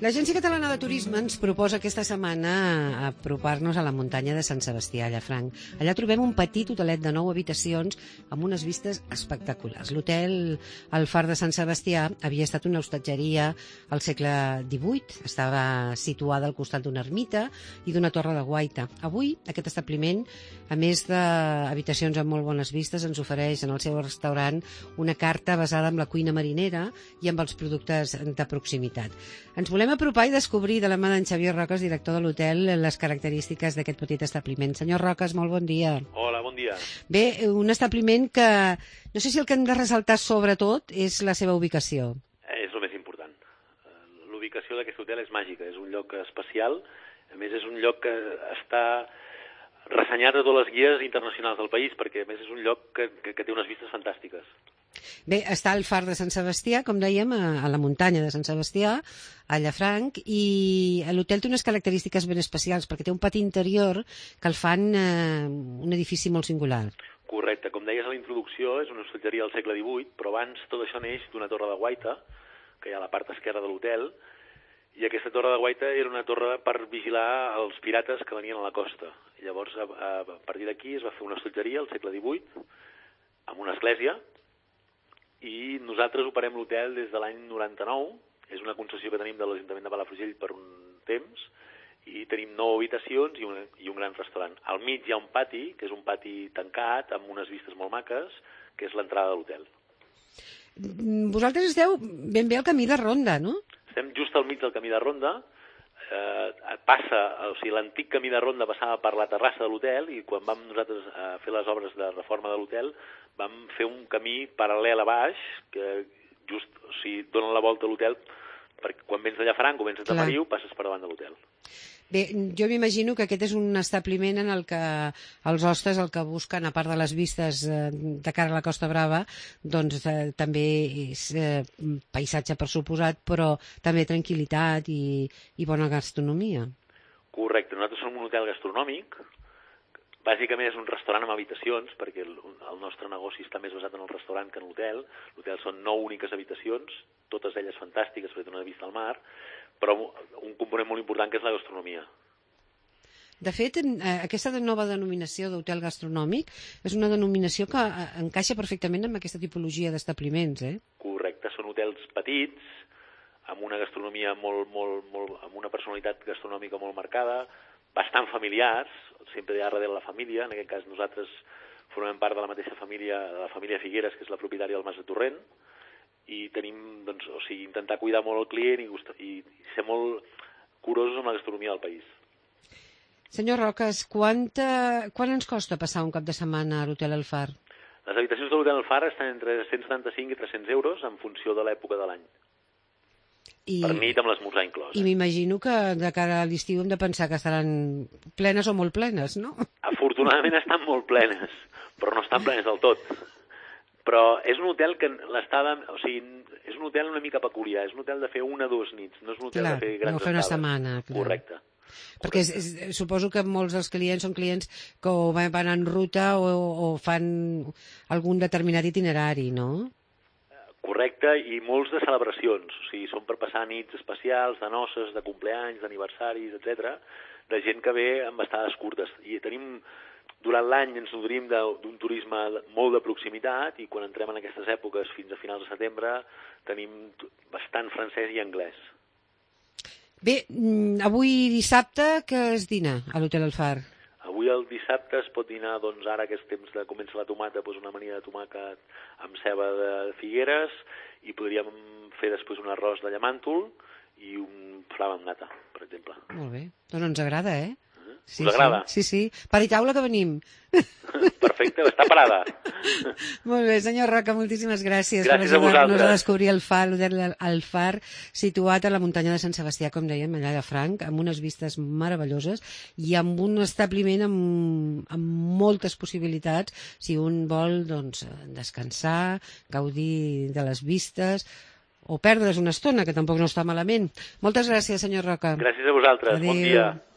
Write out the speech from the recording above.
L'Agència Catalana de Turisme ens proposa aquesta setmana apropar-nos a la muntanya de Sant Sebastià, a Llafranc. Allà trobem un petit hotelet de 9 habitacions amb unes vistes espectaculars. L'hotel El Far de Sant Sebastià havia estat una hostatgeria al segle XVIII. Estava situada al costat d'una ermita i d'una torre de guaita. Avui, aquest establiment, a més d'habitacions amb molt bones vistes, ens ofereix en el seu restaurant una carta basada en la cuina marinera i amb els productes de proximitat. Ens volem apropar i descobrir de la mà d'en Xavier Roques, director de l'hotel, les característiques d'aquest petit establiment. Senyor Roques, molt bon dia. Hola, bon dia. Bé, un establiment que no sé si el que hem de ressaltar sobretot és la seva ubicació. És el més important. L'ubicació d'aquest hotel és màgica, és un lloc especial. A més, és un lloc que està ressenyat a totes les guies internacionals del país, perquè a més és un lloc que té unes vistes fantàstiques. Bé, està el Far de Sant Sebastià, com dèiem, a la muntanya de Sant Sebastià, a Llafranc, i l'hotel té unes característiques ben especials, perquè té un pati interior que el fan un edifici molt singular. Correcte. Com deies a la introducció, és una hostatgeria del segle XVIII, però abans tot això neix d'una torre de guaita, que hi ha a la part esquerra de l'hotel, i aquesta torre de guaita era una torre per vigilar els pirates que venien a la costa. I llavors, a partir d'aquí, es va fer una hostatgeria al segle XVIII, amb una església, i nosaltres operem l'hotel des de l'any 99, és una concessió que tenim de l'Ajuntament de Palafrugell per un temps, i tenim 9 habitacions i un gran restaurant. Al mig hi ha un pati, que és un pati tancat, amb unes vistes molt maques, que és l'entrada de l'hotel. Vosaltres esteu ben bé al camí de Ronda, no? Estem just al mig del camí de Ronda, l'antic camí de Ronda passava per la terrassa de l'hotel i quan vam nosaltres fer les obres de reforma de l'hotel vam fer un camí paral·lel a baix que just, donen la volta a l'hotel perquè quan vens de Llafranc o vens de Tamariu passes per davant de l'hotel. Bé, jo m'imagino que aquest és un establiment en el que els hostes el que busquen, a part de les vistes de cara a la Costa Brava, doncs també és paisatge per suposat, però també tranquil·litat i bona gastronomia. Correcte, nosaltres som un hotel gastronòmic, bàsicament és un restaurant amb habitacions, perquè el nostre negoci està més basat en el restaurant que en l'hotel. L'hotel són 9 úniques habitacions, totes elles fantàstiques perquè tenen una vista al mar, però un component molt important que és la gastronomia. De fet, aquesta nova denominació d'hotel gastronòmic és una denominació que encaixa perfectament amb aquesta tipologia d'establiments, eh? Correcte, són hotels petits, amb una gastronomia amb una personalitat gastronòmica molt marcada, bastant familiars, sempre hi ha darrere la família, en aquest cas nosaltres formem part de la mateixa família, de la família Figueres, que és la propietària del Mas de Torrent, i tenim, doncs, intentar cuidar molt el client i ser molt curosos amb la gastronomia del país. Senyor Roques, quant ens costa passar un cap de setmana a l'Hotel El Far? Les habitacions de l'Hotel El Far estan entre 175 i 300 euros en funció de l'època de l'any. Per nit amb l'esmorzar inclòs. I m'imagino que de cara a l'estiu hem de pensar que estaran plenes o molt plenes, no? Afortunadament estan molt plenes, però no estan plenes del tot. Però és un hotel que és un hotel una mica peculiar, és un hotel de fer 1 o 2 nits, no és un hotel de fer grans no fer una estades. setmana. Clar. Correcte. Perquè suposo que molts dels clients són clients que o van en ruta o fan algun determinat itinerari, no? Correcte, i molts de celebracions, són per passar nits especials, de noces, de compleanys, d'aniversaris, etc., de gent que ve amb estades curtes. I tenim, durant l'any ens nodrim d'un turisme molt de proximitat i quan entrem en aquestes èpoques fins a finals de setembre tenim bastant francès i anglès. Bé, avui dissabte què es dina a l'Hotel El Far? Avui el dissabte es pot dinar, doncs ara que és temps de comença la tomata, doncs una amanida de tomàquet amb ceba de Figueres i podríem fer després un arròs de llamàntol i un flam amb nata, per exemple. Molt bé, doncs ens agrada, eh? Sí, us agrada? Sí. Per i taula que venim. Perfecte, està parada. Molt bé, senyor Roca, moltíssimes gràcies. Gràcies a vosaltres. Per ajudar-nos a descobrir el Far, l'hotel El Far, situat a la muntanya de Sant Sebastià, com dèiem, allà de Franc, amb unes vistes meravelloses i amb un establiment amb moltes possibilitats, si un vol doncs, descansar, gaudir de les vistes o perdre's una estona, que tampoc no està malament. Moltes gràcies, senyor Roca. Gràcies a vosaltres. Adéu. Bon dia.